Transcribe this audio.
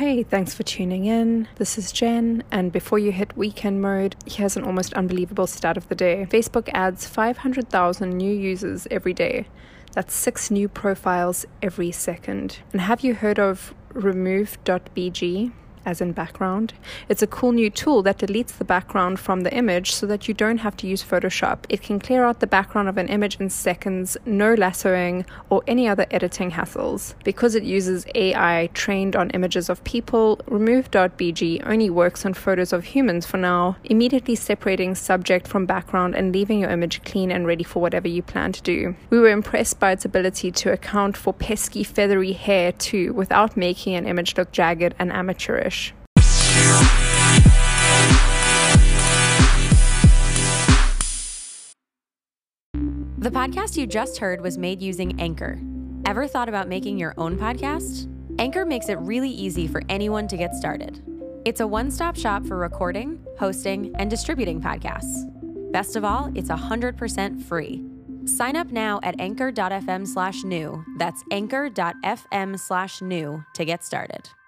Hey, thanks for tuning in. This is Jen, and before you hit weekend mode, here's an almost unbelievable stat of the day. Facebook adds 500,000 new users every day. That's 6 new profiles every second. And have you heard of remove.bg? As in background. It's a cool new tool that deletes the background from the image so that you don't have to use Photoshop. It can clear out the background of an image in seconds, no lassoing or any other editing hassles. Because it uses AI trained on images of people, remove.bg only works on photos of humans for now, immediately separating subject from background and leaving your image clean and ready for whatever you plan to do. We were impressed by its ability to account for pesky feathery hair too, without making an image look jagged and amateurish. The podcast you just heard was made using Anchor. Ever thought about making your own podcast? Anchor makes it really easy for anyone to get started. It's a one-stop shop for recording, hosting, and distributing podcasts. Best of all, it's 100% free. Sign up now at anchor.fm/new. That's anchor.fm/new to get started.